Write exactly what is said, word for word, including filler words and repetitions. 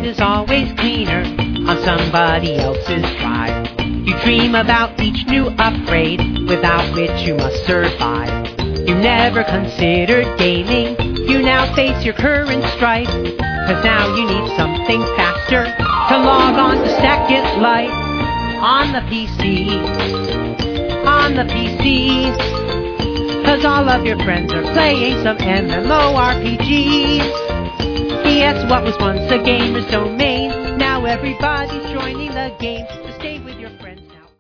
is always cleaner on somebody else's drive. You dream about each new upgrade without which you must survive. You never considered gaming, you now face your current strife. Cause now you need something faster to log on to Second Life. On the P C, on the P C. Cause all of your friends are playing some MMORPGs. Yes, what was once a gamer's domain, now everybody's joining the game.